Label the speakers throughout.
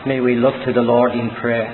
Speaker 1: May we look to the Lord in prayer.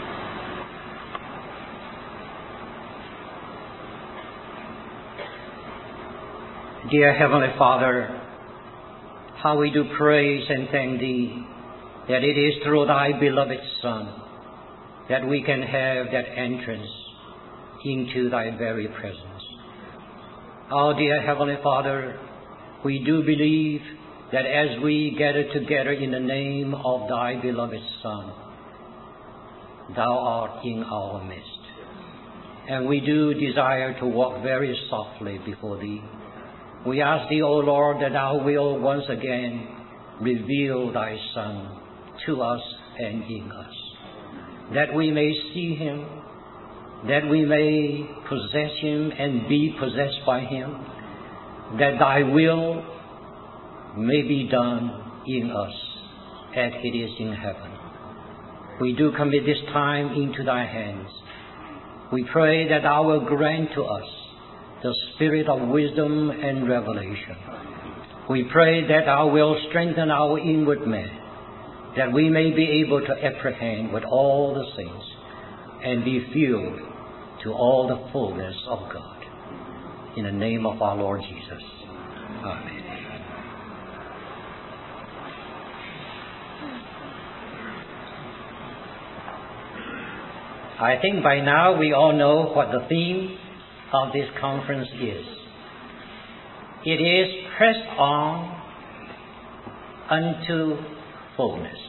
Speaker 1: Dear Heavenly Father, how we do praise and thank Thee that it is through Thy beloved Son that we can have that entrance into Thy very presence. Our dear Heavenly Father, we do believe that as we gather together in the name of Thy beloved Son, Thou art in our midst. And we do desire to walk very softly before Thee. We ask Thee, O Lord, that Thou will once again reveal Thy Son to us and in us, that we may see Him, that we may possess Him and be possessed by Him, that Thy will may be done in us as it is in heaven. We do commit this time into Thy hands. We pray that Thou will grant to us the spirit of wisdom and revelation. We pray that Thou will strengthen our inward man, that we may be able to apprehend with all the saints and be filled to all the fullness of God. In the name of our Lord Jesus. Amen. I think by now we all know what the theme of this conference is. It is pressed on unto fullness.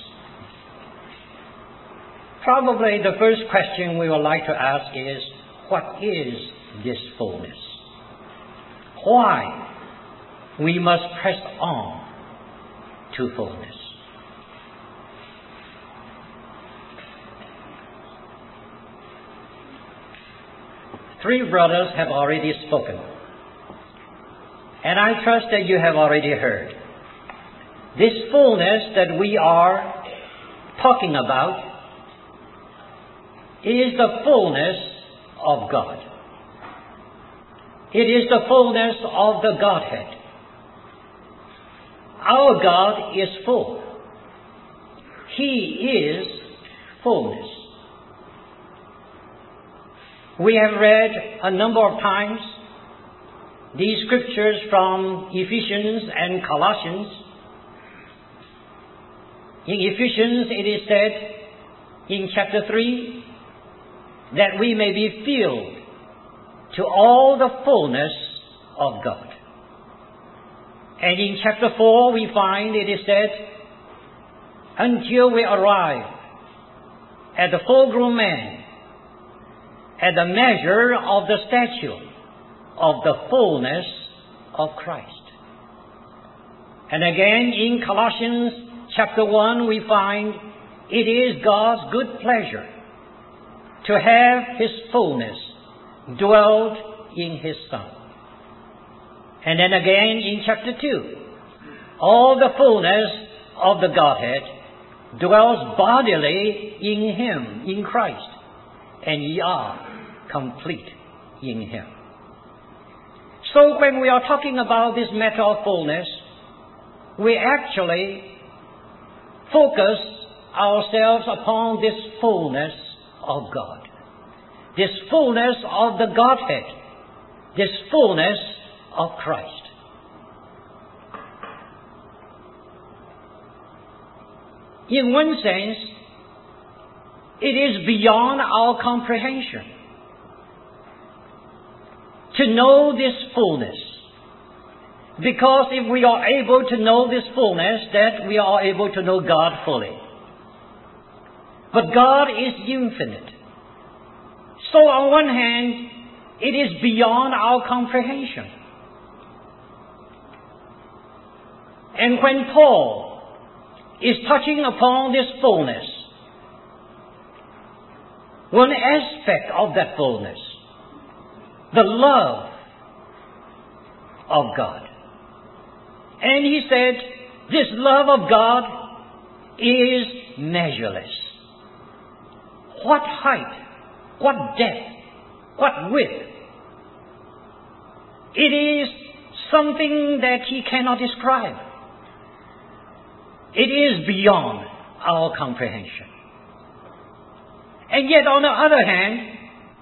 Speaker 1: Probably the first question we would like to ask is, what is this fullness? Why we must press on to fullness? Three brothers have already spoken, and I trust that you have already heard. This fullness that we are talking about is the fullness of God. It is the fullness of the Godhead. Our God is full. He is fullness. We have read a number of times these scriptures from Ephesians and Colossians. In Ephesians it is said in chapter 3 that we may be filled to all the fullness of God. And in chapter 4 we find it is said, until we arrive at the full-grown man, at the measure of the stature of the fullness of Christ. And again in Colossians chapter 1 we find it is God's good pleasure to have His fullness dwelt in His Son. And then again in chapter 2, all the fullness of the Godhead dwells bodily in Him, in Christ, and ye are complete in Him. So when we are talking about this matter of fullness, we actually focus ourselves upon this fullness of God, this fullness of the Godhead, this fullness of Christ. In one sense, it is beyond our comprehension to know this fullness. Because if we are able to know this fullness, that we are able to know God fully. But God is infinite. So on one hand, it is beyond our comprehension. And when Paul is touching upon this fullness, one aspect of that fullness, the love of God. And he said, this love of God is measureless. What height, what depth, what width. It is something that he cannot describe. It is beyond our comprehension. And yet, on the other hand,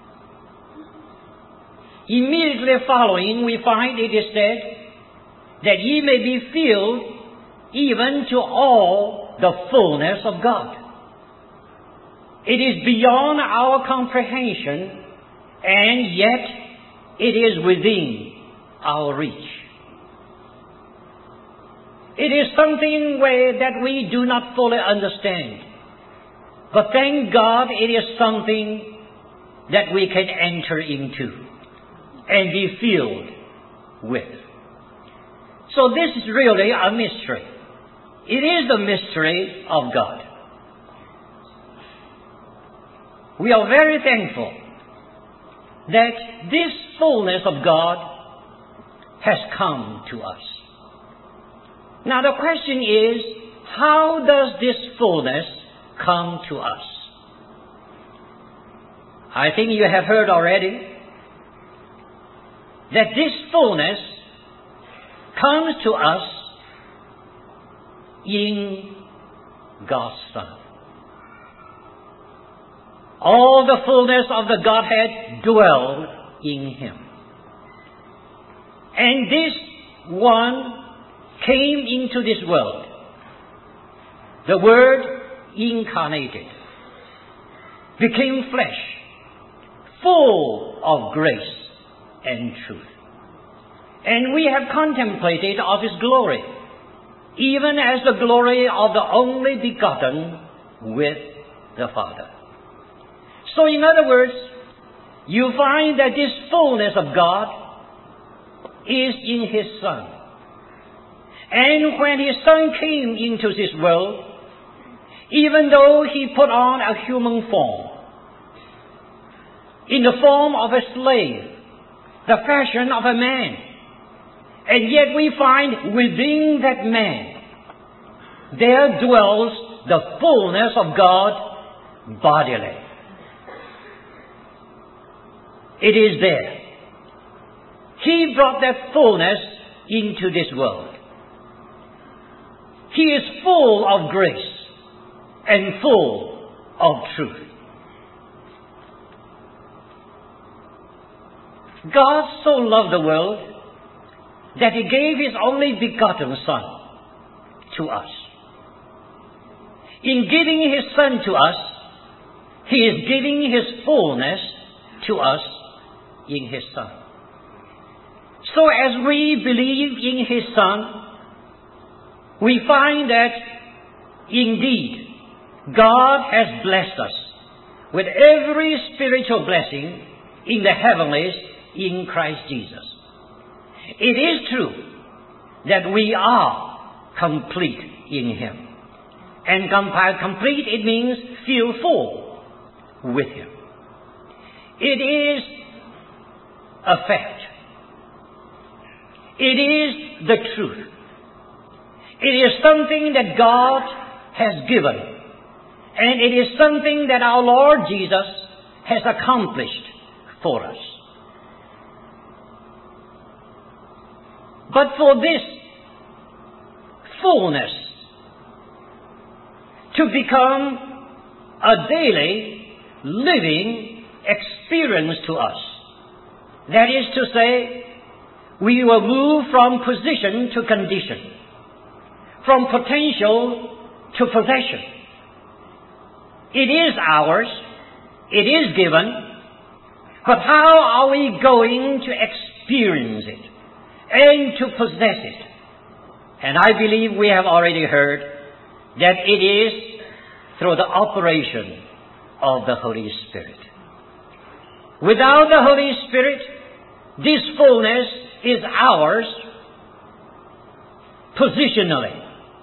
Speaker 1: immediately following, we find it is said that ye may be filled even to all the fullness of God. It is beyond our comprehension, and yet it is within our reach. It is something that we do not fully understand. But thank God it is something that we can enter into and be filled with. So this is really a mystery. It is the mystery of God. We are very thankful that this fullness of God has come to us. Now the question is, how does this fullness come to us? I think you have heard already that this fullness comes to us in God's Son. All the fullness of the Godhead dwelled in Him. And this one came into this world. The Word incarnated, became flesh, full of grace and truth. And we have contemplated of His glory, even as the glory of the only begotten with the Father. So in other words, you find that this fullness of God is in His Son. And when His Son came into this world, even though He put on a human form, in the form of a slave, the fashion of a man, and yet we find within that man, there dwells the fullness of God bodily. It is there. He brought that fullness into this world. He is full of grace and full of truth. God so loved the world that He gave His only begotten Son to us. In giving His Son to us, He is giving His fullness to us in His Son. So as we believe in His Son, we find that indeed God has blessed us with every spiritual blessing in the heavenlies in Christ Jesus. It is true that we are complete in Him. And complete, it means feel full with Him. It is a fact. It is the truth. It is something that God has given. And it is something that our Lord Jesus has accomplished for us. But for this fullness to become a daily living experience to us, that is to say, we will move from position to condition, from potential to possession. It is ours, it is given, but how are we going to experience it and to possess it? And I believe we have already heard that it is through the operation of the Holy Spirit. Without the Holy Spirit, this fullness is ours positionally,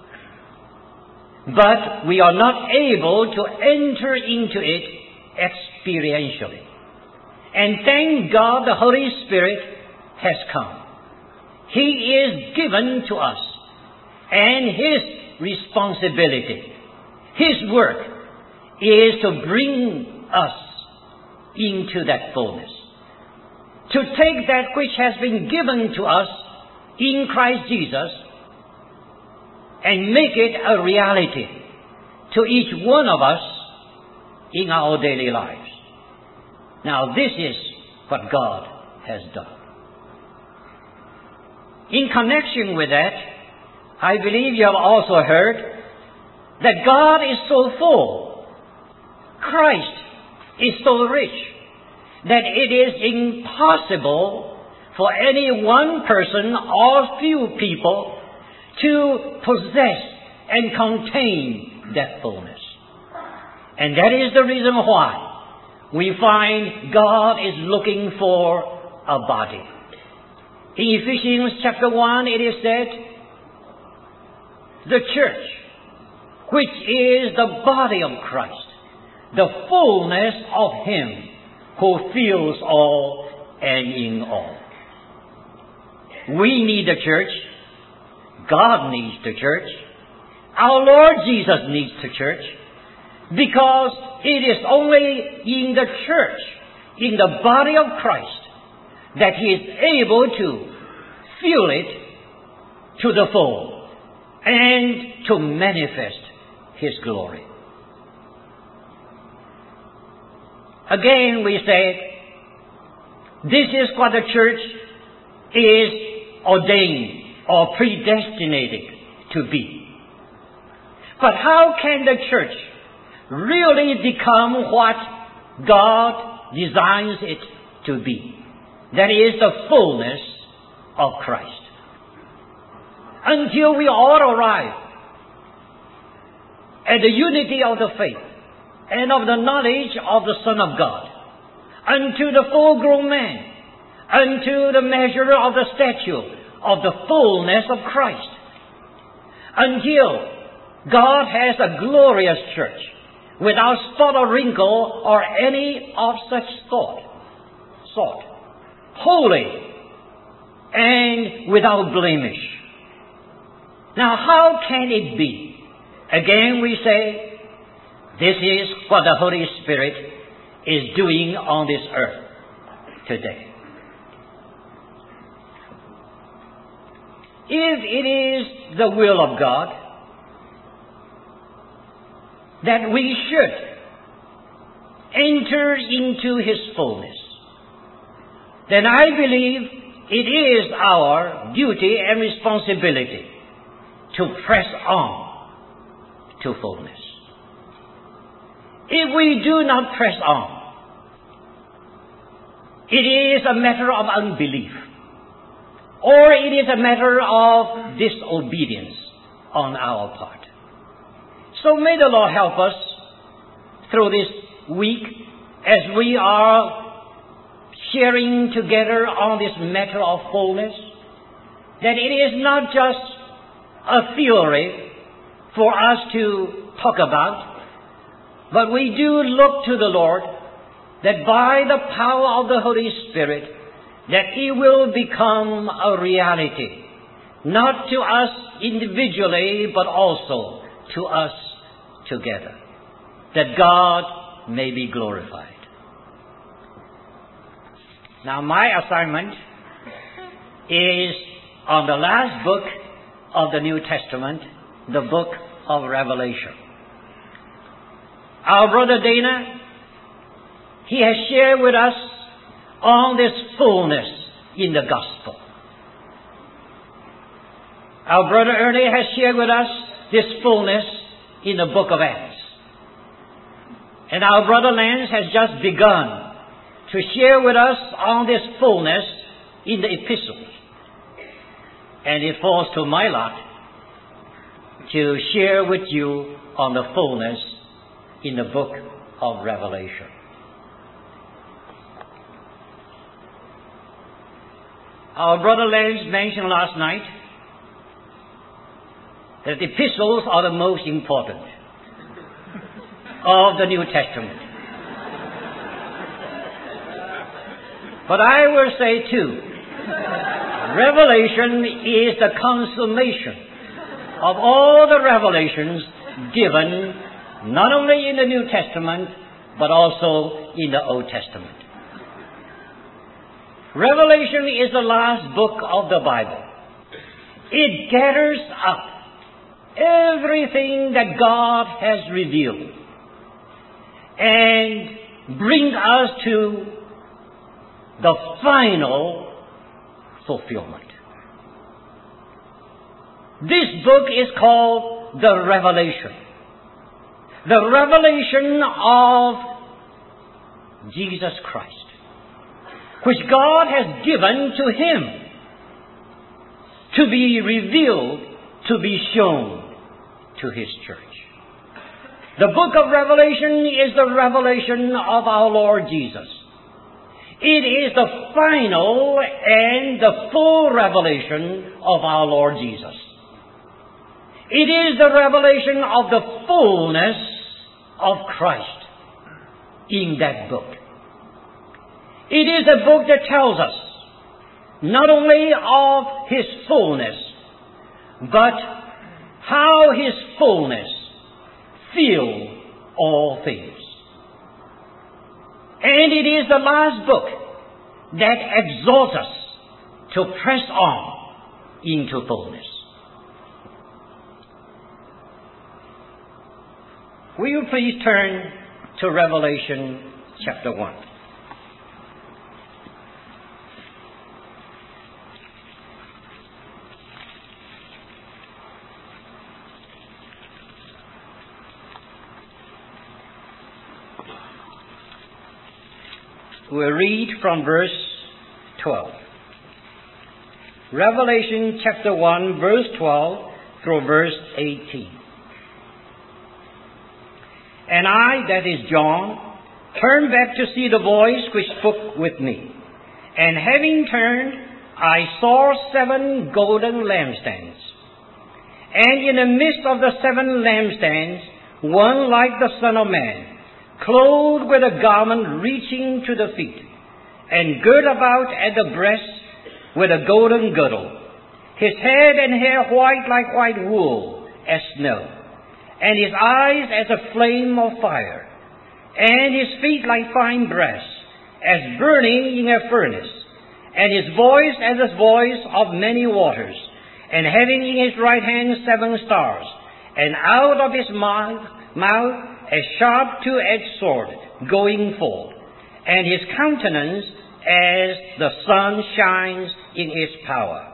Speaker 1: but we are not able to enter into it experientially. And thank God the Holy Spirit has come. He is given to us, and His responsibility, His work, is to bring us into that fullness. To take that which has been given to us in Christ Jesus and make it a reality. to each one of us in our daily lives. Now, this is what God has done. In connection with that, I believe you have also heard that God is so full, Christ is so rich, that it is impossible for any one person or few people to possess and contain that fullness. And that is the reason why we find God is looking for a body. In Ephesians chapter 1, it is said, the church, which is the body of Christ, the fullness of Him who fills all and in all. We need the church. God needs the church. Our Lord Jesus needs the church, because it is only in the church, in the body of Christ, that He is able to fill it to the full and to manifest His glory. Again, we say, this is what the church is ordained or predestinated to be. But how can the church really become what God designs it to be? That is the fullness of Christ. Until we all arrive at the unity of the faith and of the knowledge of the Son of God, unto the full-grown man, unto the measure of the stature of the fullness of Christ, until God has a glorious church without spot or wrinkle or any of such sort, holy and without blemish. Now, how can it be? Again, we say, this is what the Holy Spirit is doing on this earth today. If it is the will of God that we should enter into His fullness, then I believe it is our duty and responsibility to press on to fullness. If we do not press on, it is a matter of unbelief, or it is a matter of disobedience on our part. So may the Lord help us through this week as we are sharing together on this matter of fullness, that it is not just a theory for us to talk about, but we do look to the Lord that by the power of the Holy Spirit, that it will become a reality, not to us individually, but also to us together, that God may be glorified. Now, my assignment is on the last book of the New Testament, the book of Revelation. Our brother Dana, he has shared with us on this fullness in the gospel. Our brother Ernie has shared with us this fullness in the book of Acts. And our brother Lance has just begun to share with us on this fullness in the epistles. And it falls to my lot to share with you on the fullness in the book of Revelation. Our brother Lance mentioned last night that the epistles are the most important of the New Testament. But I will say too, Revelation is the consummation of all the revelations given not only in the New Testament, but also in the Old Testament. Revelation is the last book of the Bible. It gathers up everything that God has revealed and bring us to the final fulfillment. This book is called the Revelation. The revelation of Jesus Christ, which God has given to Him to be revealed, to be shown to His church. The book of Revelation is the revelation of our Lord Jesus. It is the final and the full revelation of our Lord Jesus. It is the revelation of the fullness of Christ in that book. It is a book that tells us not only of His fullness, but how His fullness fills all things. And it is the last book that exhorts us to press on into fullness. Will you please turn to Revelation chapter 1. We'll read from verse 12. Revelation chapter 1, verse 12 through verse 18. And I, that is John, turned back to see the voice which spoke with me. And having turned, I saw 7 golden lampstands. And in the midst of the 7 lampstands, one like the Son of Man, clothed with a garment reaching to the feet, and girt about at the breast with a golden girdle. His head and hair white like white wool, as snow, and his eyes as a flame of fire, and his feet like fine brass, as burning in a furnace, and his voice as the voice of many waters, and having in his right hand 7 stars, and out of his mouth a sharp 2-edged sword going forth, and his countenance as the sun shines in its power.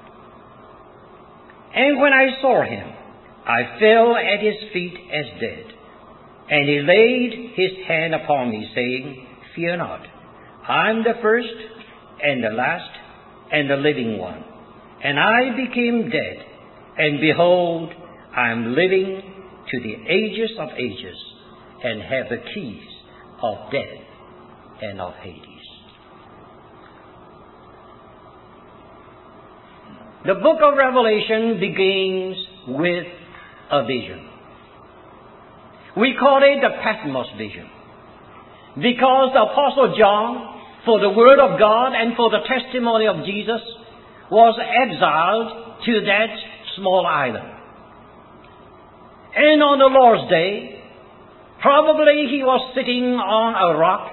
Speaker 1: And when I saw him, I fell at his feet as dead. And he laid his hand upon me, saying, Fear not, I am the first and the last and the living one. And I became dead, and behold, I am living to the ages of ages, and have the keys of death and of Hades. The book of Revelation begins with a vision. We call it the Patmos vision, because the Apostle John, for the Word of God and for the testimony of Jesus, was exiled to that small island. And on the Lord's Day, probably he was sitting on a rock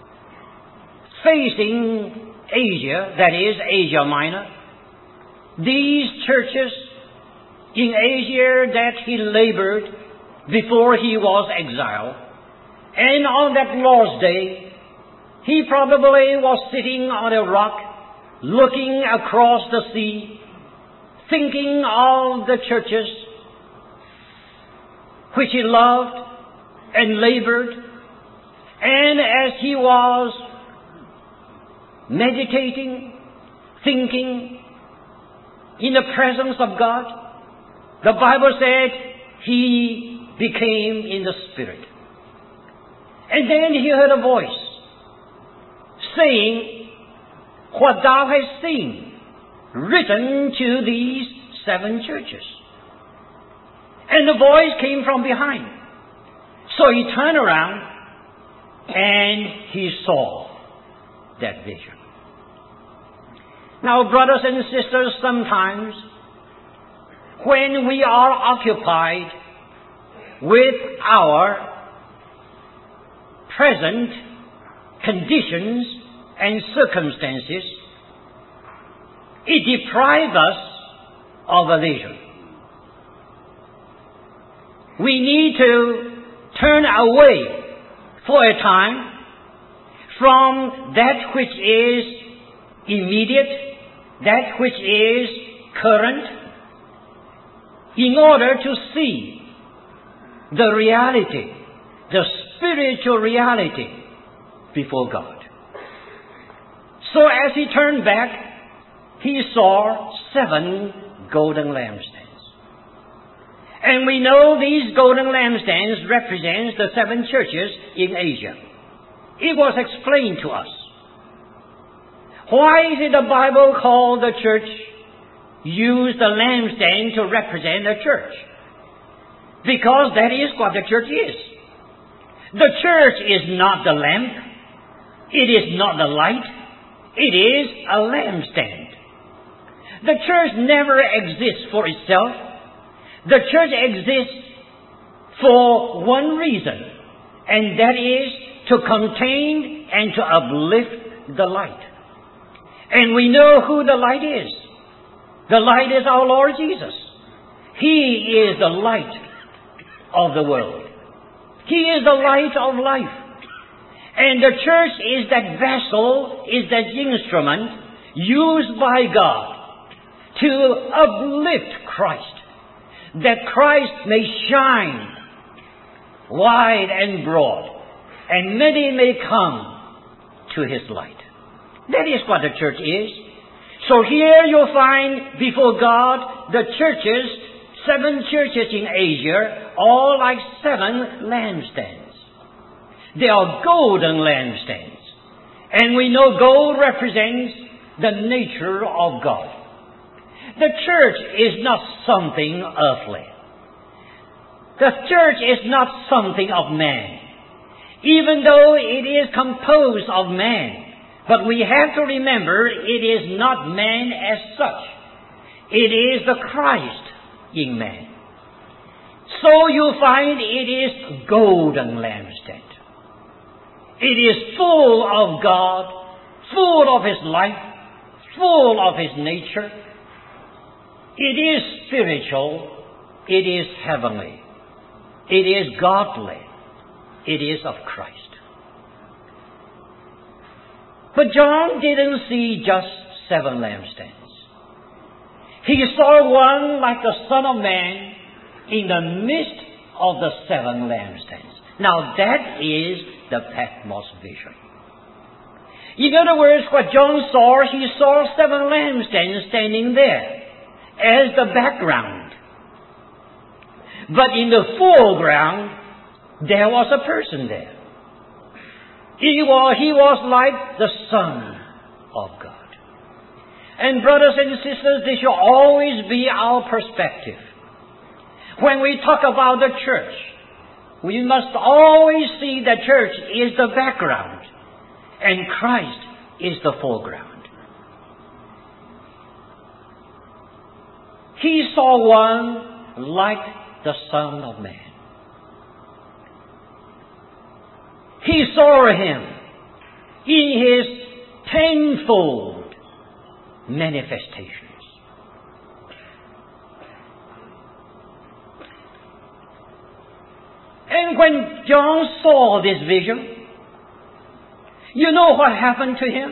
Speaker 1: facing Asia, that is, Asia Minor. These churches in Asia that he labored before he was exiled. And on that Lord's Day, he probably was sitting on a rock, looking across the sea, thinking of the churches which he loved and labored. And as he was meditating, thinking in the presence of God, the Bible said he became in the Spirit. And then he heard a voice saying, What thou hast seen, written to these 7 churches. And the voice came from behind. So he turned around and he saw that vision. Now, brothers and sisters, sometimes when we are occupied with our present conditions and circumstances, it deprives us of a vision. we need to turn away for a time from that which is immediate, that which is current, in order to see the reality, the spiritual reality before God. So as he turned back, he saw 7 golden lampstands. And we know these golden lampstands represent the 7 churches in Asia. It was explained to us. Why is it the Bible called the church, use the lampstand to represent the church? Because that is what the church is. The church is not the lamp. It is not the light. It is a lampstand. The church never exists for itself. The church exists for one reason, and that is to contain and to uplift the light. And we know who the light is. The light is our Lord Jesus. He is the light of the world. He is the light of life. And the church is that vessel, is that instrument used by God to uplift Christ, that Christ may shine wide and broad, and many may come to His light. That is what the church is. So here you'll find before God the churches, 7 churches in Asia, all like 7 lampstands. They are golden lampstands. And we know gold represents the nature of God. The church is not something earthly. The church is not something of man, even though it is composed of man. But we have to remember it is not man as such. It is the Christ in man. So you find it is golden lampstand. It is full of God, full of His life, full of His nature. It is spiritual. It is heavenly. It is godly. It is of Christ. But John didn't see just 7 lampstands. He saw one like the Son of Man in the midst of the 7 lampstands. Now that is the Patmos vision. In other words, what John saw, he saw 7 lampstands standing there as the background. But in the foreground, there was a person there. He was like the Son of God. And brothers and sisters, this should always be our perspective. When we talk about the church, we must always see the church is the background and Christ is the foreground. He saw one like the Son of Man. He saw Him in His tenfold manifestations. And when John saw this vision, you know what happened to him?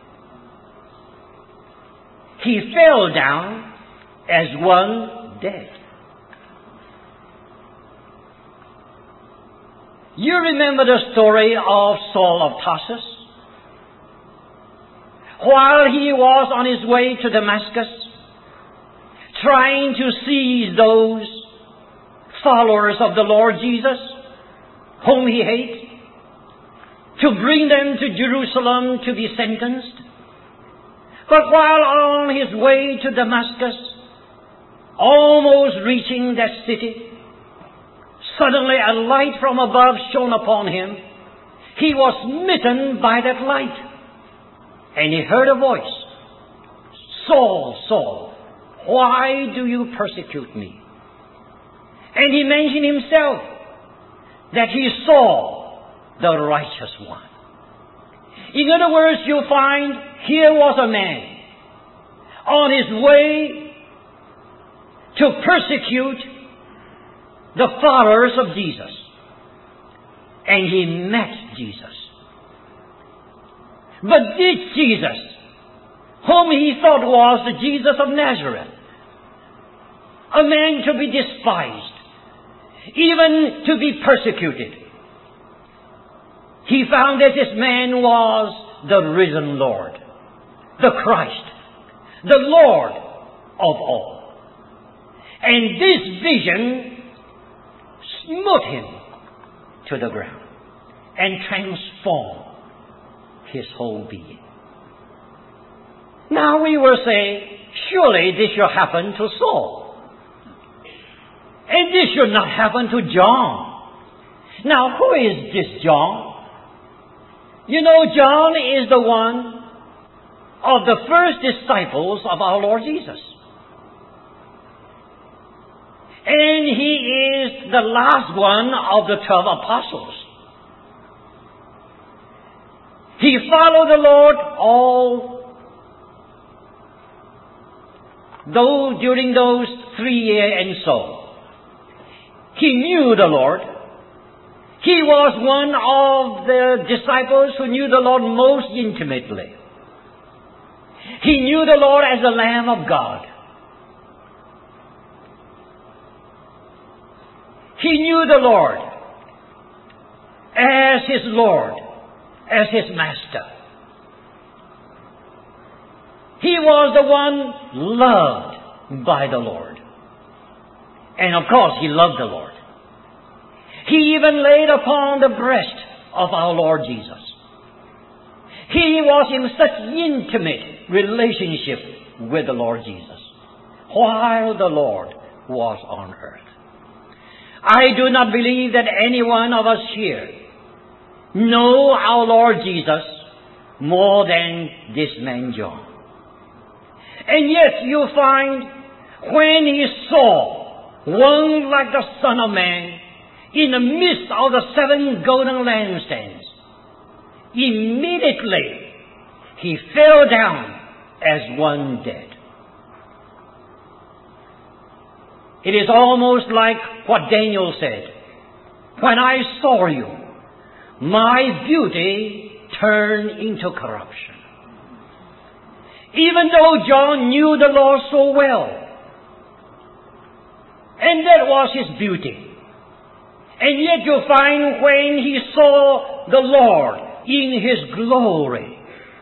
Speaker 1: He fell down as one dead. You remember the story of Saul of Tarsus? While he was on his way to Damascus, trying to seize those followers of the Lord Jesus, whom he hated, to bring them to Jerusalem to be sentenced. But while on his way to Damascus, almost reaching that city, suddenly a light from above shone upon him. He was smitten by that light. And he heard a voice, "Saul, Saul, why do you persecute me?" And he mentioned himself that he saw the righteous one. In other words, you find here was a man on his way to persecute the followers of Jesus. And he met Jesus. But this Jesus, whom he thought was the Jesus of Nazareth, a man to be despised, even to be persecuted, he found that this man was the risen Lord, the Christ, the Lord of all. And this vision smote him to the ground and transformed his whole being. Now we will say, surely this should happen to Saul. And this should not happen to John. Now who is this John? You know, John is the one of the first disciples of our Lord Jesus. And he is the last one of the 12 apostles. He followed the Lord during those 3 years and so. He knew the Lord. He was one of the disciples who knew the Lord most intimately. He knew the Lord as the Lamb of God. He knew the Lord as his Lord, as his Master. He was the one loved by the Lord. And of course, he loved the Lord. He even laid upon the breast of our Lord Jesus. He was in such intimate relationship with the Lord Jesus while the Lord was on earth. I do not believe that any one of us here know our Lord Jesus more than this man John. And yet you find when he saw one like the Son of Man in the midst of the 7 golden lampstands, immediately he fell down as one dead. It is almost like what Daniel said, when I saw you, my beauty turned into corruption. Even though John knew the Lord so well, and that was his beauty, and yet you find when he saw the Lord in his glory,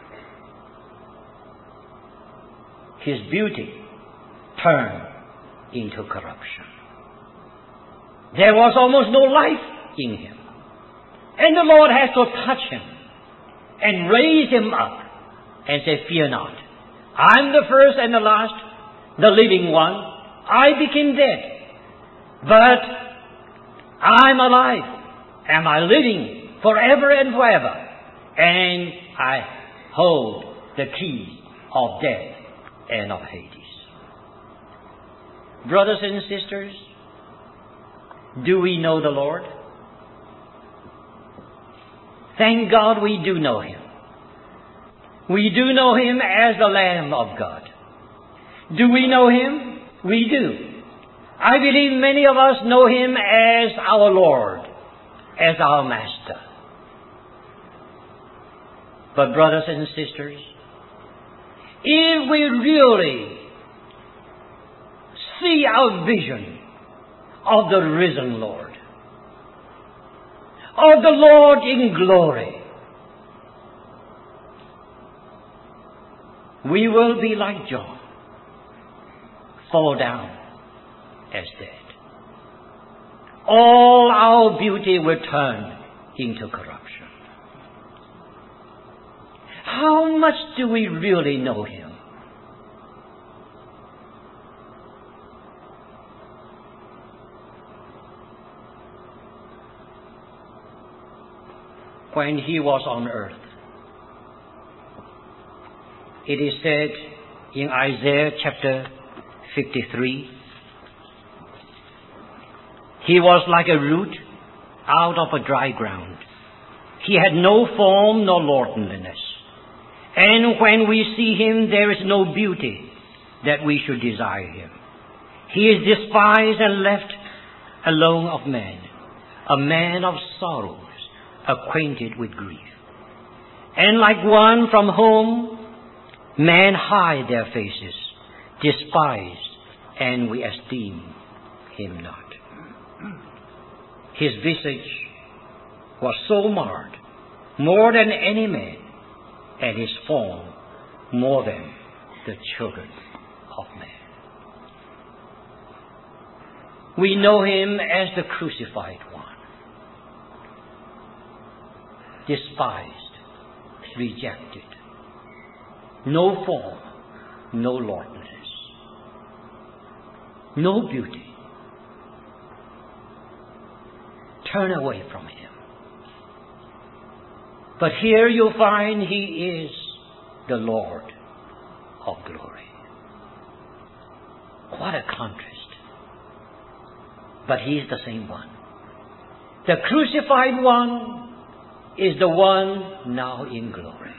Speaker 1: his beauty turned into corruption. There was almost no life in him. And the Lord has to touch him and raise him up and say, fear not. I'm the first and the last, the living one. I became dead, but I'm alive. Am I living forever and forever? And I hold the keys of death and of Hades. Brothers and sisters, do we know the Lord? Thank God we do know Him. We do know Him as the Lamb of God. Do we know Him? We do. I believe many of us know Him as our Lord, as our Master. But brothers and sisters, if we really see our vision of the risen Lord, of the Lord in glory, we will be like John, fall down as dead. All our beauty will turn into corruption. How much do we really know Him? When He was on earth, it is said in Isaiah chapter 53, He was like a root out of a dry ground. He had no form nor lordliness. And when we see Him, there is no beauty that we should desire Him. He is despised and left alone of men, a man of sorrows, acquainted with grief. And like one from whom men hide their faces, despised, and we esteem him not. His visage was so marred, more than any man, and his form more than the children of man. We know him as the crucified one, despised, rejected, no form, no lordliness, no beauty. Turn away from him. But here you'll find he is the Lord of glory. What a contrast. But he is the same one. The crucified one is the one now in glory.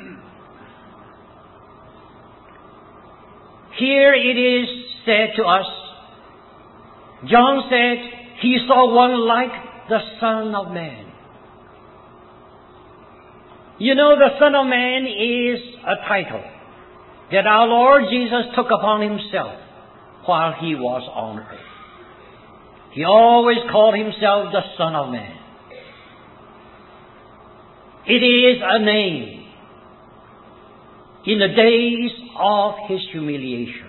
Speaker 1: Here it is said to us, John said, he saw one like the Son of Man. You know, the Son of Man is a title that our Lord Jesus took upon himself while he was on earth. He always called himself the Son of Man. It is a name in the days of his humiliation.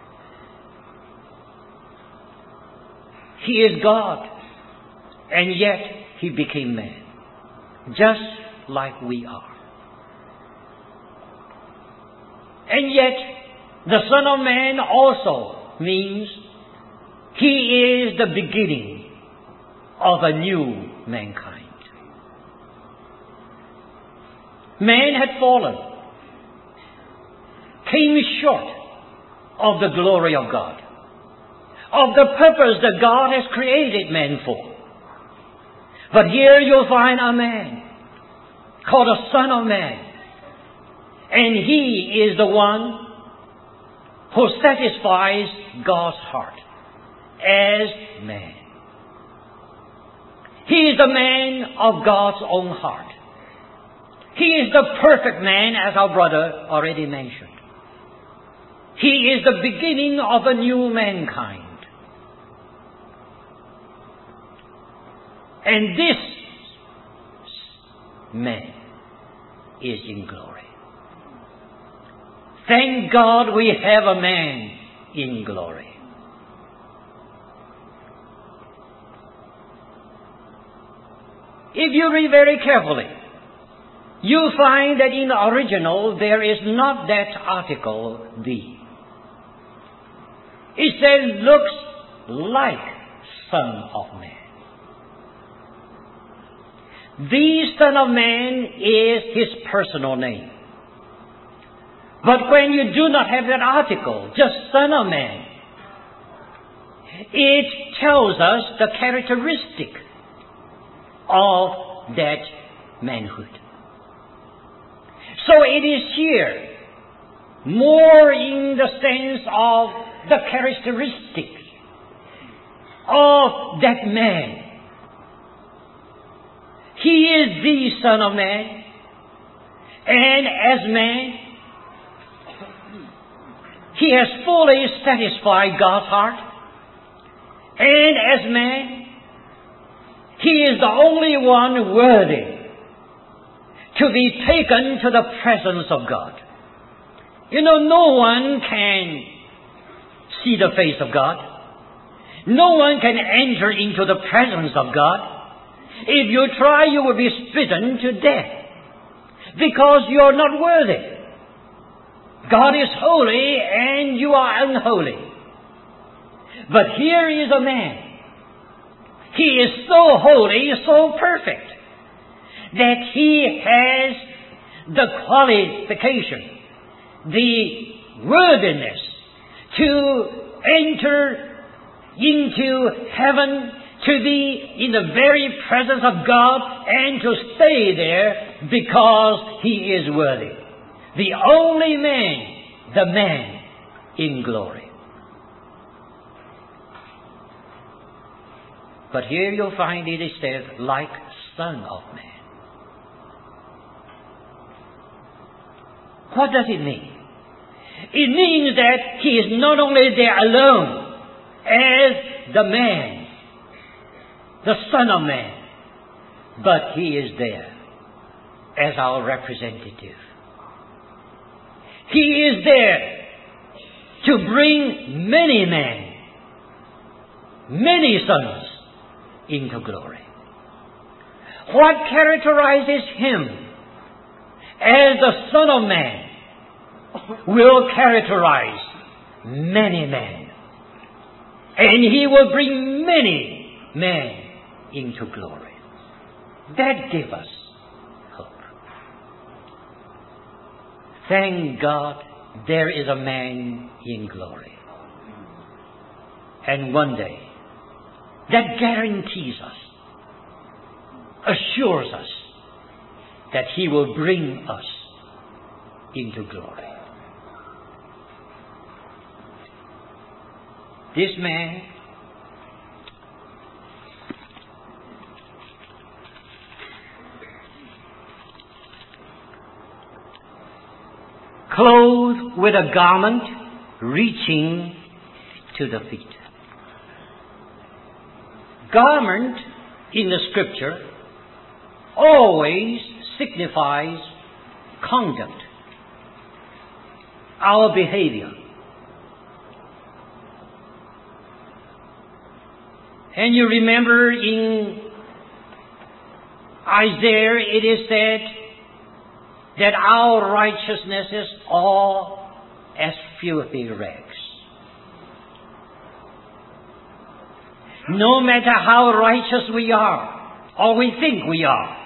Speaker 1: He is God, and yet he became man, just like we are. And yet, the Son of Man also means he is the beginning of a new mankind. Man had fallen, came short of the glory of God, of the purpose that God has created man for. But here you'll find a man called a Son of Man, and he is the one who satisfies God's heart as man. He is the man of God's own heart. He is the perfect man, as our brother already mentioned. He is the beginning of a new mankind. And this man is in glory. Thank God we have a man in glory. If you read very carefully, you'll find that in the original there is not that article, the. It says, looks like Son of Man. The Son of Man is his personal name. But when you do not have that article, just Son of Man, it tells us the characteristic of that manhood. So it is here more in the sense of the characteristics of that man. He is the Son of Man, and as man, he has fully satisfied God's heart, and as man, he is the only one worthy to be taken to the presence of God. You know, no one can see the face of God. No one can enter into the presence of God. If you try, you will be smitten to death because you are not worthy. God is holy and you are unholy. But here is a man. He is so holy, so perfect, that he has the qualification, the worthiness to enter into heaven, to be in the very presence of God, and to stay there because he is worthy. The only man, the man in glory. But here you'll find it is said, like Son of Man. What does it mean? It means that He is not only there alone as the man, the Son of Man, but He is there as our representative. He is there to bring many men, many sons into glory. What characterizes Him as the Son of Man will characterize many men. And He will bring many men into glory. That gives us hope. Thank God there is a man in glory. And one day, that guarantees us, assures us, that He will bring us into glory. This man clothed with a garment reaching to the feet. Garment in the Scripture always signifies conduct, our behavior. And you remember in Isaiah it is said that our righteousness is all as filthy rags. No matter how righteous we are, or we think we are,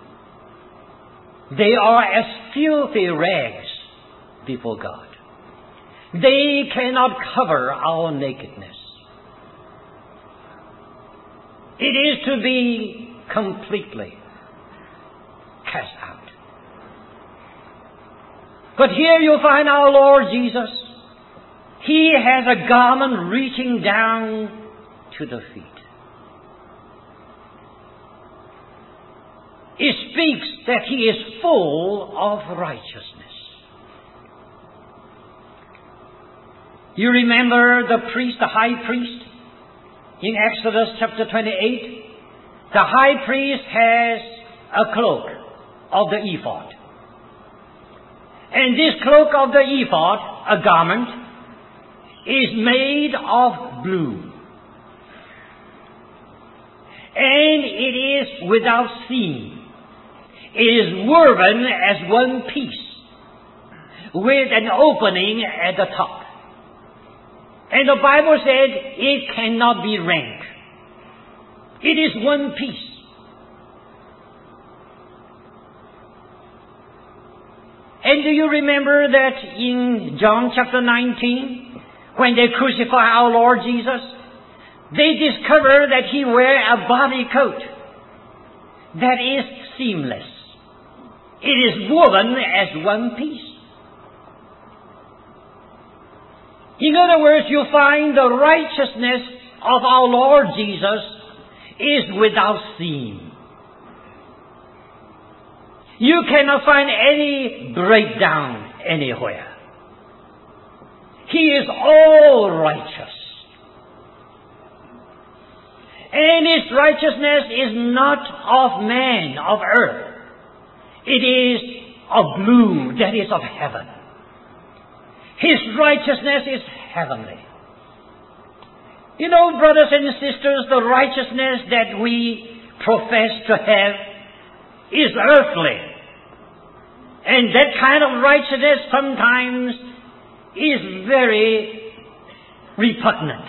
Speaker 1: they are as filthy rags before God. They cannot cover our nakedness. It is to be completely cast out. But here you find our Lord Jesus. He has a garment reaching down to the feet. It speaks that He is full of righteousness. You remember the priest, the high priest, in Exodus chapter 28? The high priest has a cloak of the ephod. And this cloak of the ephod, a garment, is made of blue. And it is without seam. It is woven as one piece, with an opening at the top. And the Bible said it cannot be rent. It is one piece. And do you remember that in John chapter 19, when they crucify our Lord Jesus, they discover that He wear a body coat that is seamless. It is woven as one piece. In other words, you find the righteousness of our Lord Jesus is without seam. You cannot find any breakdown anywhere. He is all righteous. And His righteousness is not of man, of earth. It is of blue, that is of heaven. His righteousness is heavenly. You know, brothers and sisters, the righteousness that we profess to have is earthly. And that kind of righteousness sometimes is very repugnant.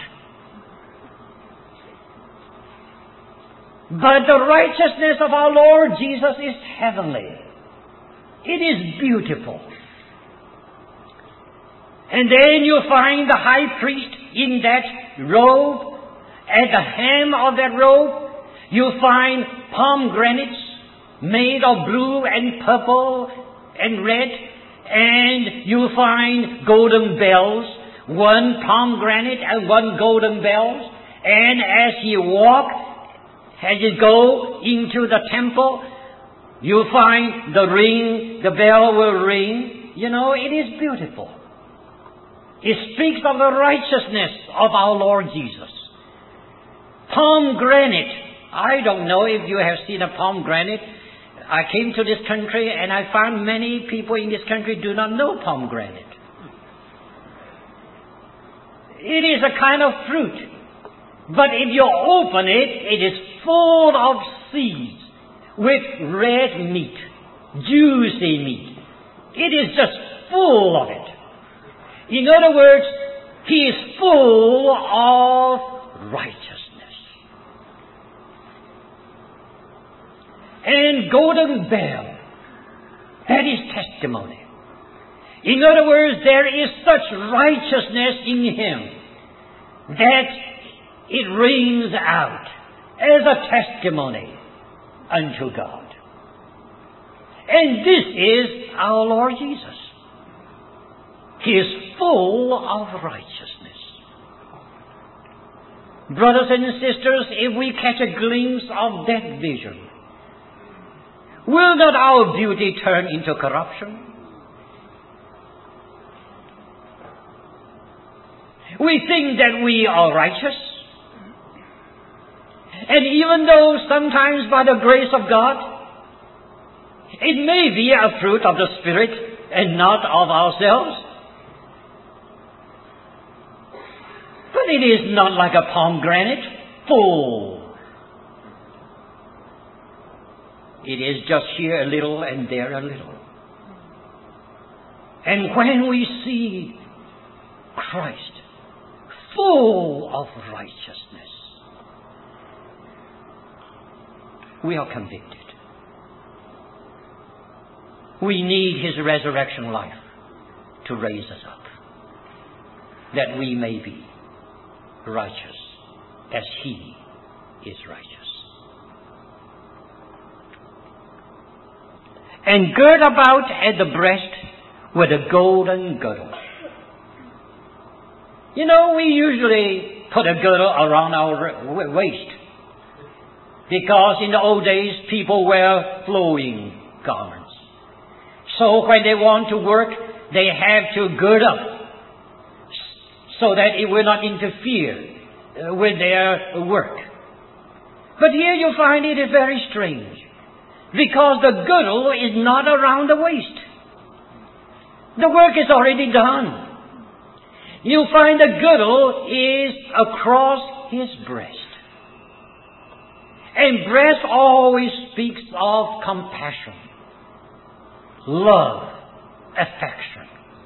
Speaker 1: But the righteousness of our Lord Jesus is heavenly. It is beautiful. And then you find the high priest in that robe. At the hem of that robe, you find pomegranates made of blue and purple and red. And you find golden bells, one pomegranate and one golden bell. And as He walked, As you go into the temple, you find the bell will ring. You know, it is beautiful. It speaks of the righteousness of our Lord Jesus. Pomegranate. I don't know if you have seen a pomegranate. I came to this country and I found many people in this country do not know pomegranate. It is a kind of fruit. But if you open it, it is full of seeds with red meat, juicy meat. It is just full of it. In other words, he is full of righteousness. And golden bell, that is testimony. In other words, there is such righteousness in him that it rings out as a testimony unto God. And this is our Lord Jesus. He is full of righteousness. Brothers and sisters, if we catch a glimpse of that vision, will not our beauty turn into corruption? We think that we are righteous. And even though sometimes by the grace of God, it may be a fruit of the Spirit and not of ourselves, but it is not like a pomegranate full. It is just here a little and there a little. And when we see Christ full of righteousness, we are convicted. We need his resurrection life to raise us up, that we may be righteous as he is righteous. And gird about at the breast with a golden girdle. You know, we usually put a girdle around our waist, because in the old days people wear flowing garments. So when they want to work, they have to gird up so that it will not interfere with their work. But here you find it is very strange, because the girdle is not around the waist. The work is already done. You find the girdle is across his breast. And breast always speaks of compassion, love, affection.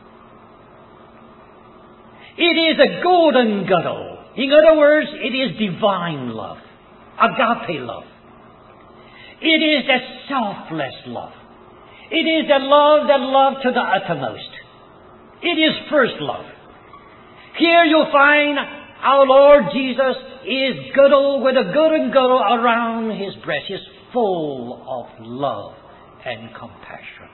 Speaker 1: It is a golden girdle. In other words, it is divine love, agape love. It is that selfless love. It is the love that loves to the uttermost. It is first love. Here you find our Lord Jesus is girdled with a golden girdle around his breast. He is full of love and compassion.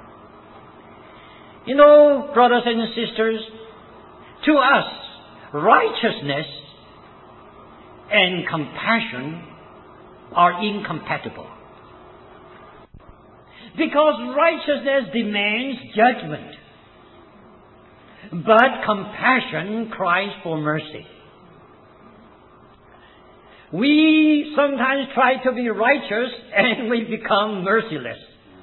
Speaker 1: You know, brothers and sisters, to us, righteousness and compassion are incompatible. Because righteousness demands judgment, but compassion cries for mercy. We sometimes try to be righteous and we become merciless.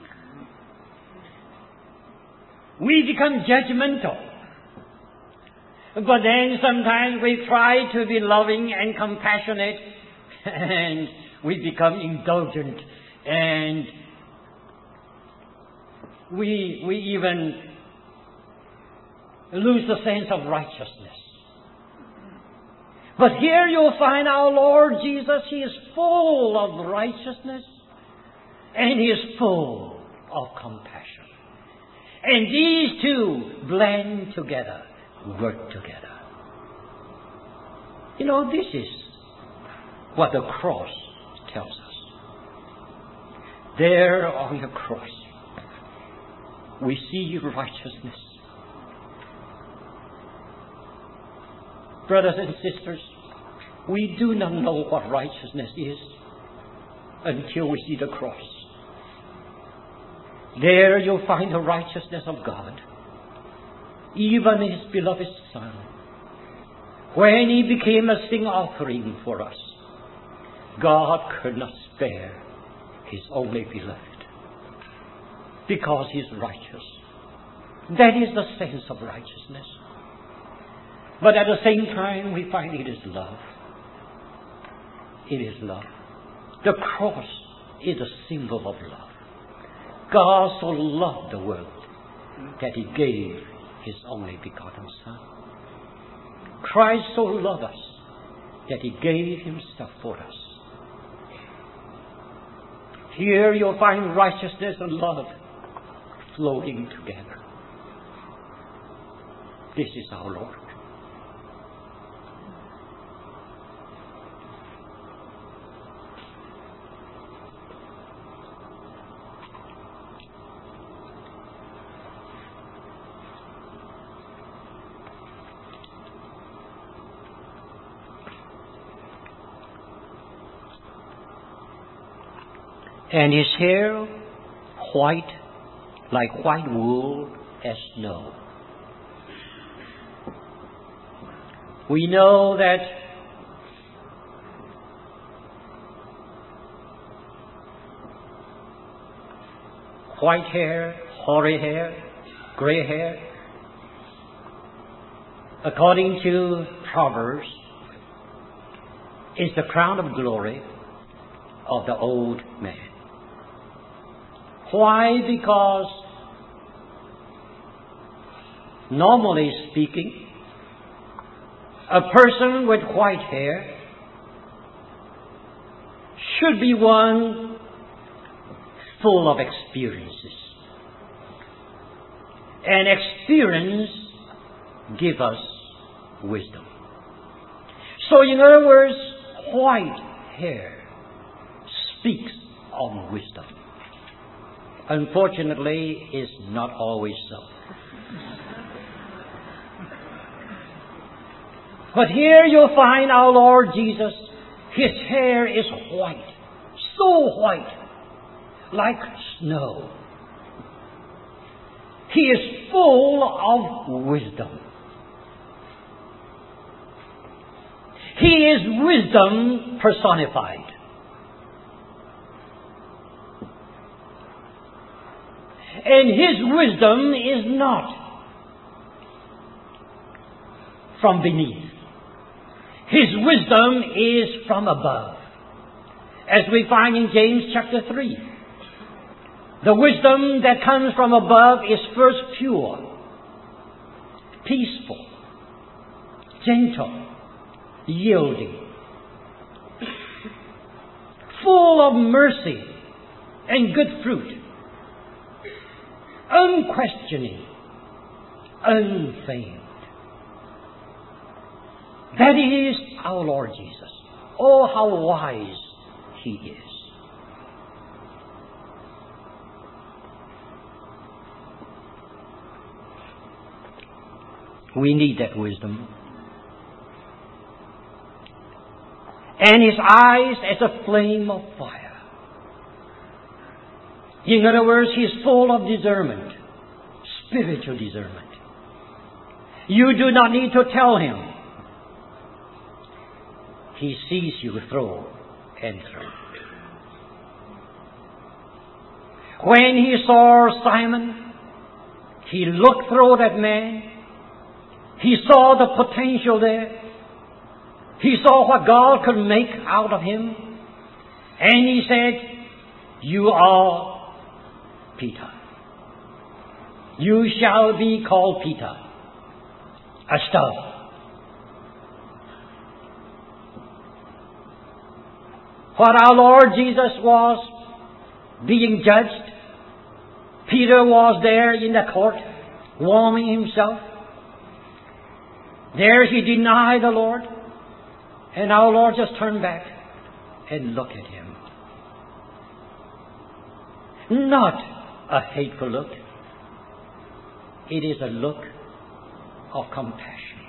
Speaker 1: We become judgmental. But then sometimes we try to be loving and compassionate and we become indulgent, and we even lose the sense of righteousness. But here you'll find our Lord Jesus. He is full of righteousness and he is full of compassion. And these two blend together, work together. You know, this is what the cross tells us. There on the cross, we see righteousness. Brothers and sisters, we do not know what righteousness is. until we see the cross. There you'll find the righteousness of God, even His beloved Son, when He became a sin offering for us. God could not spare His only beloved, because He is righteous. That is the sense of righteousness. But at the same time, we find it is love. It is love. The cross is a symbol of love. God so loved the world that He gave His only begotten Son. Christ so loved us that He gave Himself for us. Here you'll find righteousness and love flowing together. This is our Lord. And His hair white like white wool as snow. We know that white hair, hoary hair, gray hair, according to Proverbs, is the crown of glory of the old man. Why? Because, normally speaking, a person with white hair should be one full of experiences. And experience gives us wisdom. So in other words, white hair speaks of wisdom. Unfortunately, it's not always so. But here you'll find our Lord Jesus. His hair is white, so white, like snow. He is full of wisdom. He is wisdom personified. And His wisdom is not from beneath. His wisdom is from above. As we find in James chapter 3. The wisdom that comes from above is first pure, peaceful, gentle, yielding, full of mercy and good fruit, unquestioning, unfeigned. That is our Lord Jesus. Oh, how wise He is. We need that wisdom. And His eyes as a flame of fire. In other words, He is full of discernment, spiritual discernment. You do not need to tell Him. He sees you through and through. When He saw Simon, He looked through that man. He saw the potential there. He saw what God could make out of him. And He said, "You are Peter. You shall be called Peter, a stone." While our Lord Jesus was being judged, Peter was there in the court, warming himself. There he denied the Lord, and our Lord just turned back and looked at him. Not a hateful look. It is a look of compassion.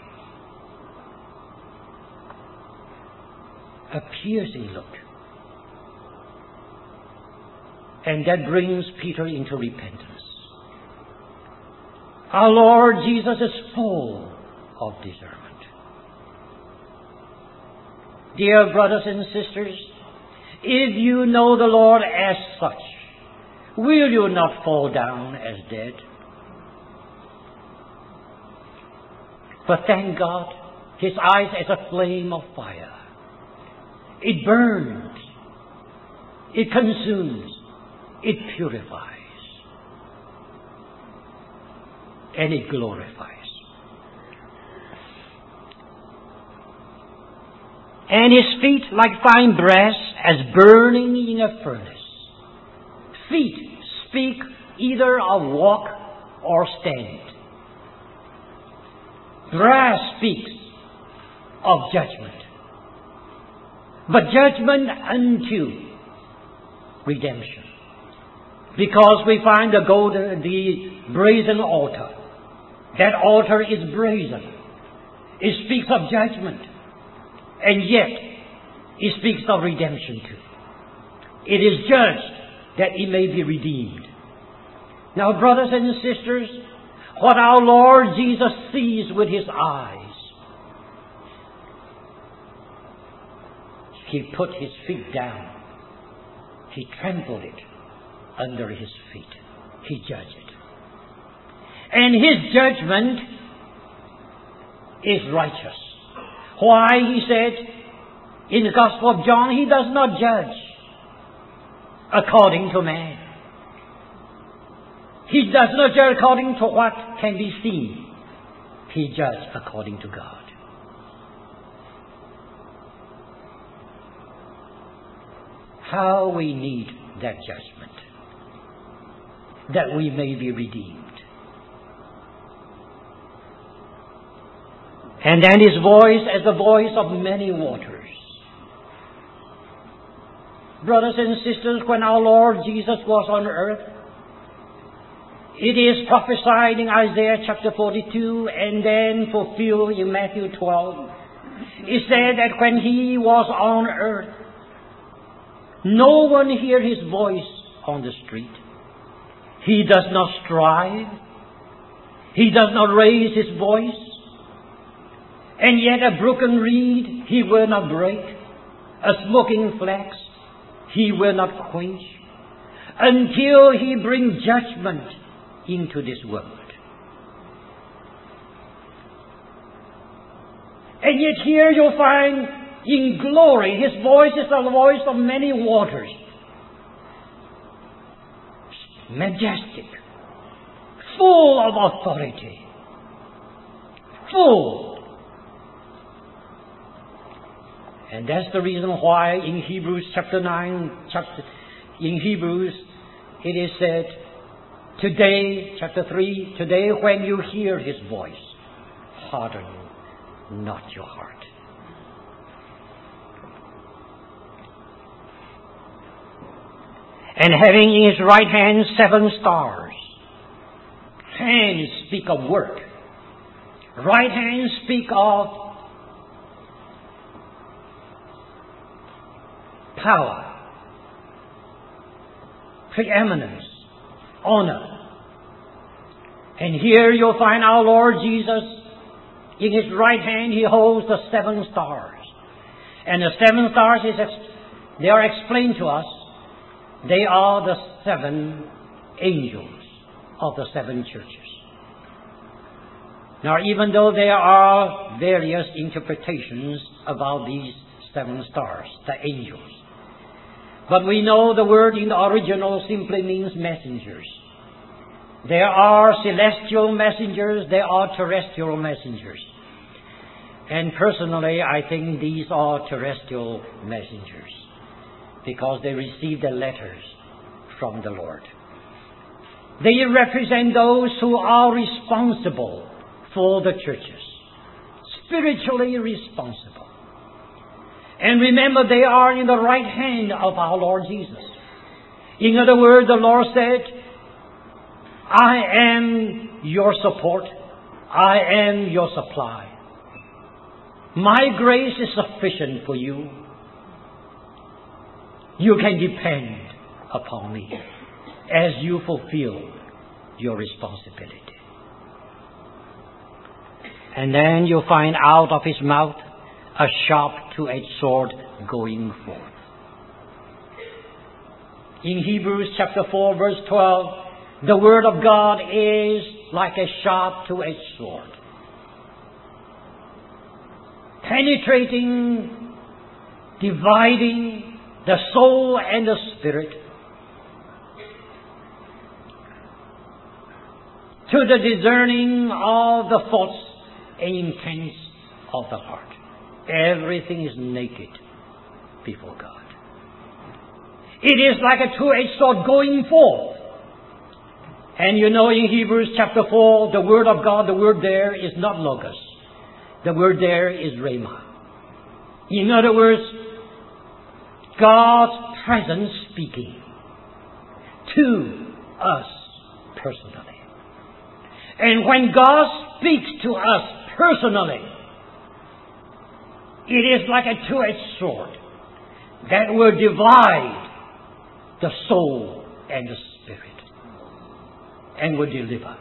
Speaker 1: A piercing look. And that brings Peter into repentance. Our Lord Jesus is full of discernment. Dear brothers and sisters, if you know the Lord as such, will you not fall down as dead? But thank God, His eyes as a flame of fire. It burns, it consumes, it purifies, and it glorifies. And His feet like fine brass as burning in a furnace. Feet speak either of walk or stand. Brass speaks of judgment. But judgment unto redemption. Because we find the brazen altar. That altar is brazen. It speaks of judgment. And yet, it speaks of redemption too. It is judged that it may be redeemed. Now, brothers and sisters, what our Lord Jesus sees with His eyes, He put His feet down. He trampled it under His feet. He judged it. And His judgment is righteous. Why, He said in the Gospel of John, He does not judge according to man. He does not judge according to what can be seen. He judges according to God. How we need that judgment, that we may be redeemed. And then His voice as the voice of many waters. Brothers and sisters, when our Lord Jesus was on earth, it is prophesied in Isaiah chapter 42 and then fulfilled in Matthew 12. It said that when He was on earth, no one heard His voice on the street. He does not strive. He does not raise His voice. And yet a broken reed He will not break. A smoking flax He will not quench. Until He bring judgment into this world. And yet here you'll find in glory, His voice is the voice of many waters. Majestic. Full of authority. Full. And that's the reason why in Hebrews chapter 9, in Hebrews, it is said, today, chapter 3, today when you hear His voice, harden not your heart. And having in His right hand 7 stars, hands speak of work, right hands speak of power, preeminence, honor. And here you'll find our Lord Jesus, in His right hand He holds the 7 stars. And the 7 stars, they are explained to us, they are the 7 angels of the 7 churches. Now, even though there are various interpretations about these 7 stars, the angels, but we know the word in the original simply means messengers. There are celestial messengers, there are terrestrial messengers. And personally, I think these are terrestrial messengers because they receive the letters from the Lord. They represent those who are responsible for the churches, spiritually responsible. And remember, they are in the right hand of our Lord Jesus. In other words, the Lord said, I am your support. I am your supply. My grace is sufficient for you. You can depend upon me as you fulfill your responsibility. And then you find out of his mouth a sharp two-edged sword going forth. In Hebrews chapter 4 verse 12, the Word of God is like a sharp two-edged sword, penetrating, dividing the soul and the spirit, to the discerning of the thoughts and intents of the heart. Everything is naked before God. It is like a two-edged sword going forth. And you know, in Hebrews chapter 4, the Word of God, the word there is not logos. The word there is rhema. In other words, God's presence speaking to us personally. And when God speaks to us personally, it is like a two-edged sword that will divide the soul and the spirit and will deliver.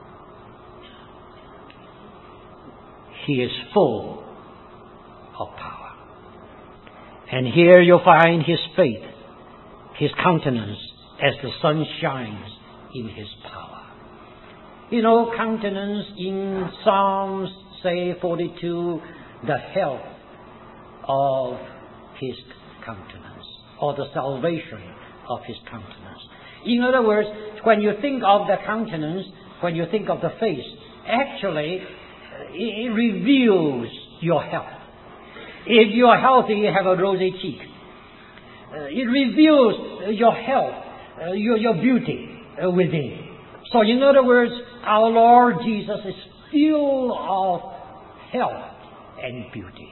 Speaker 1: He is full of power. And here you'll find his faith, his countenance as the sun shines in his power. You know, countenance in Psalms, say 42, the health of his countenance, or the salvation of his countenance. In other words, when you think of the countenance, when you think of the face, actually it reveals your health. If you are healthy, you have a rosy cheek. It reveals your health, your beauty within. So in other words, our Lord Jesus is full of health and beauty.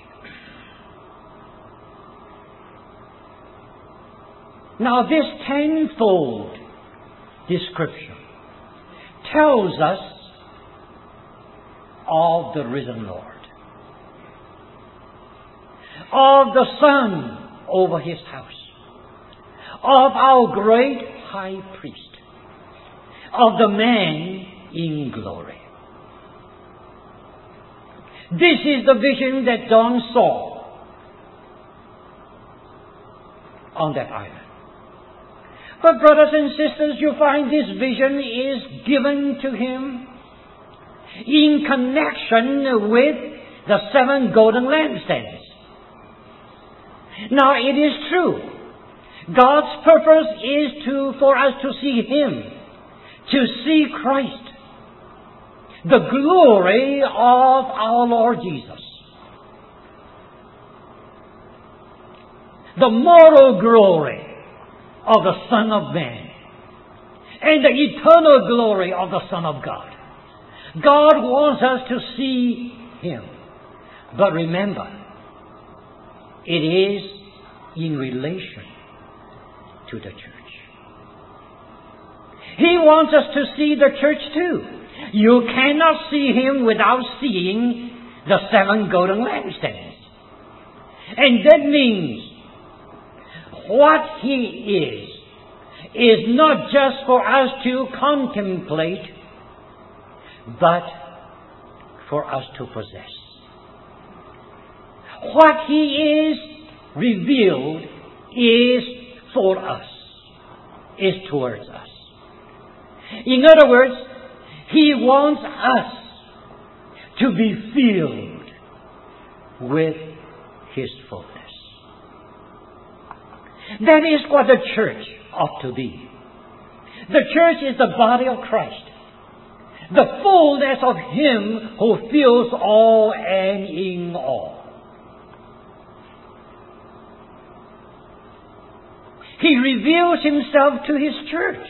Speaker 1: Now this tenfold description tells us of the risen Lord, of the Son over his house, of our great high priest, of the man in glory. This is the vision that John saw on that island. But brothers and sisters, you find this vision is given to him in connection with the 7 golden lampstands. Now it is true, God's purpose is for us to see him, to see Christ, the glory of our Lord Jesus, the moral glory of the Son of Man, and the eternal glory of the Son of God. God wants us to see him. But remember, it is in relation to the church. He wants us to see the church too. You cannot see him without seeing the 7 golden lampstands. And that means what he is not just for us to contemplate, but for us to possess. What he is revealed is for us, is towards us. In other words, he wants us to be filled with his fullness. That is what the church ought to be. The church is the body of Christ, the fullness of him who fills all and in all. He reveals himself to his church.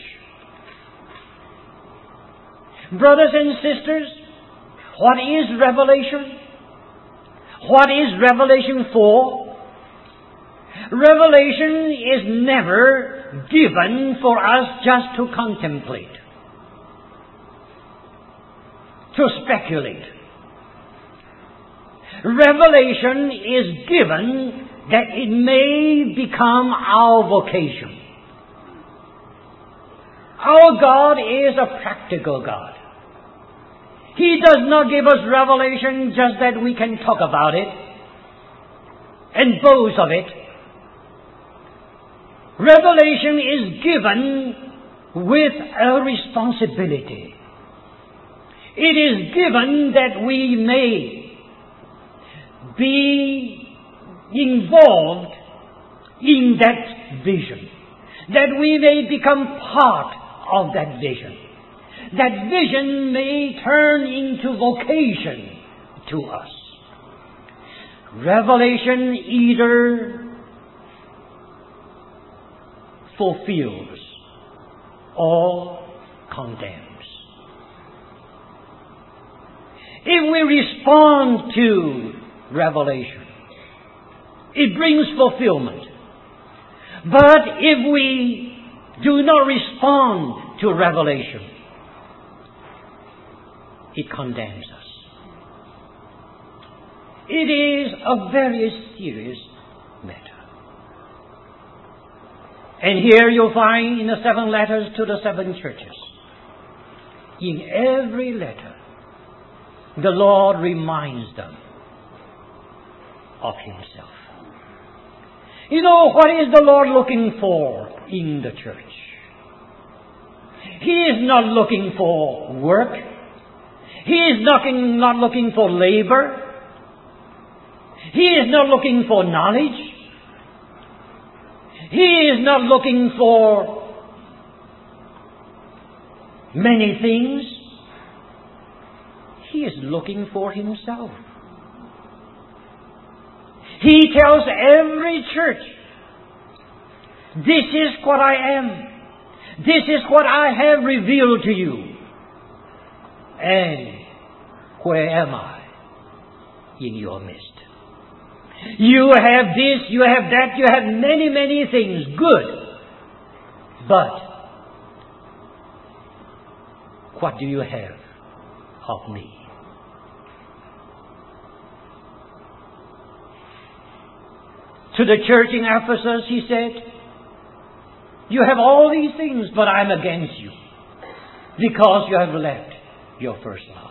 Speaker 1: Brothers and sisters, what is revelation? What is revelation for? Revelation is never given for us just to contemplate, to speculate. Revelation is given that it may become our vocation. Our God is a practical God. He does not give us revelation just that we can talk about it and boast of it. Revelation is given with a responsibility. It is given that we may be involved in that vision, that we may become part of that vision. That vision may turn into vocation to us. Revelation either fulfills or condemns. If we respond to revelation, it brings fulfillment. But if we do not respond to revelation, it condemns us. It is a very serious matter. And here you'll find in the 7 letters to the 7 churches, in every letter, the Lord reminds them of Himself. You know, what is the Lord looking for in the church? He is not looking for work. He is not looking for labor. He is not looking for knowledge. He is not looking for many things. He is looking for Himself. He tells every church, this is what I am. This is what I have revealed to you. And where am I in your midst? You have this, you have that, you have many, many things. Good. But what do you have of me? To the church in Ephesus, He said, you have all these things, but I'm against you, because you have left your first love.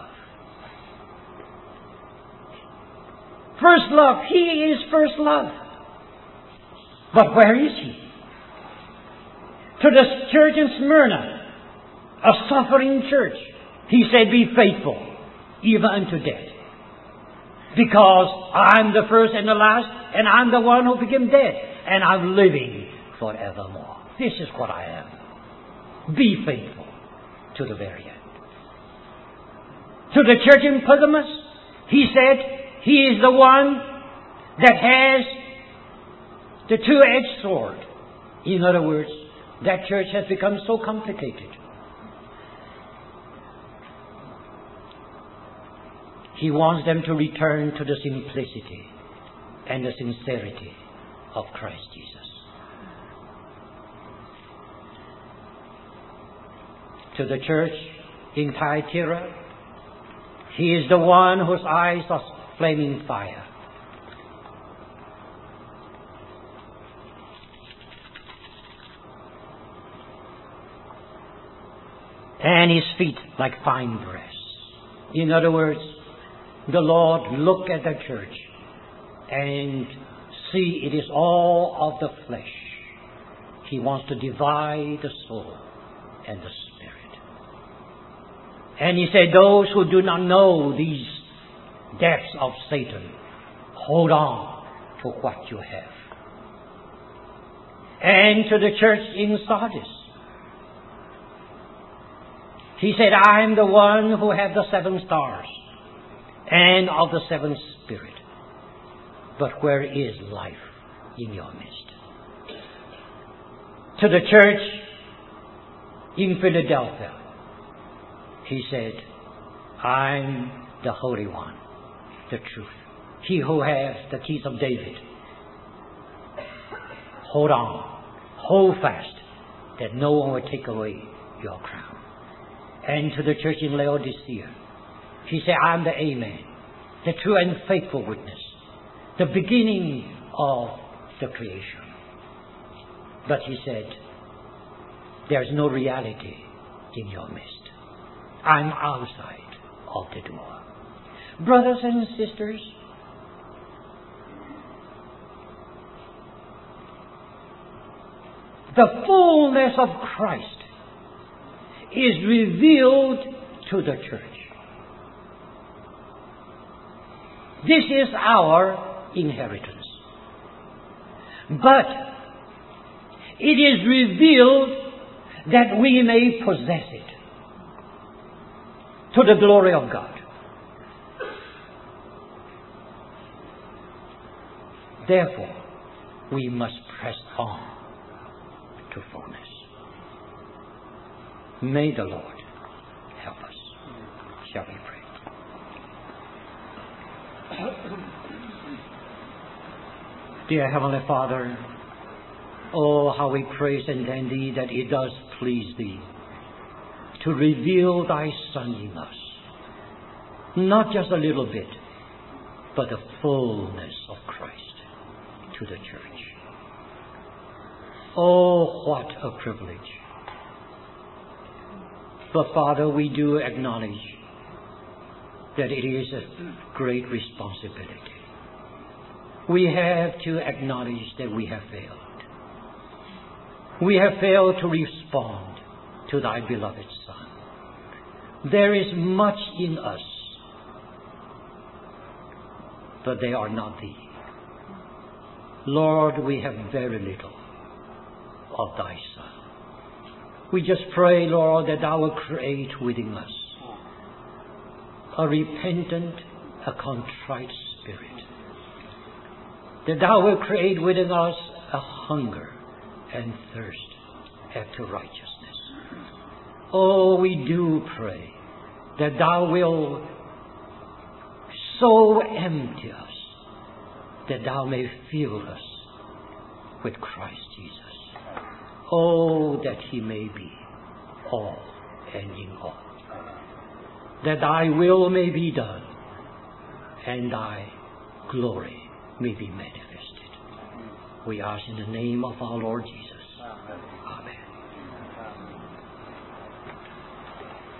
Speaker 1: First love, He is first love. But where is He? To the church in Smyrna, a suffering church, He said, be faithful, even unto death. Because I'm the first and the last, and I'm the one who became dead, and I'm living forevermore. This is what I am. Be faithful to the very end. To the church in Pergamos, He said, He is the one that has the two-edged sword. In other words, that church has become so complicated. He wants them to return to the simplicity and the sincerity of Christ Jesus. To the church in Thyatira, He is the one whose eyes are flaming fire. And His feet like fine brass. In other words, the Lord look at the church and see it is all of the flesh. He wants to divide the soul and the spirit. And He said, those who do not know these depths of Satan, hold on to what you have. And to the church in Sardis, He said, I am the one who have the 7 stars and of the 7 Spirit. But where is life in your midst? To the church in Philadelphia, He said, I'm the Holy One, the truth. He who has the keys of David. Hold on, hold fast, that no one will take away your crown. And to the church in Laodicea, He said, I'm the Amen, the true and faithful witness, the beginning of the creation. But He said, There's no reality in your midst. I'm outside of the door. Brothers and sisters, the fullness of Christ is revealed to the church. This is our inheritance. But it is revealed that we may possess it to the glory of God. Therefore, we must press on to fullness. May the Lord help us. Shall we pray? Dear Heavenly Father, oh, how we praise and thank Thee that it does please Thee to reveal Thy Son in us. Not just a little bit, but the fullness of Christ to the church. Oh, what a privilege. But Father, we do acknowledge that it is a great responsibility. We have to acknowledge that we have failed. We have failed to respond to Thy beloved Son. There is much in us, but they are not Thee. Lord, we have very little of Thy Son. We just pray, Lord, that Thou will create within us a repentant, a contrite spirit. That Thou will create within us a hunger and thirst after righteousness. Oh, we do pray that Thou will so empty us that Thou may fill us with Christ Jesus. Oh, that He may be all and in all. That Thy will may be done and Thy glory may be manifested. We ask in the name of our Lord Jesus.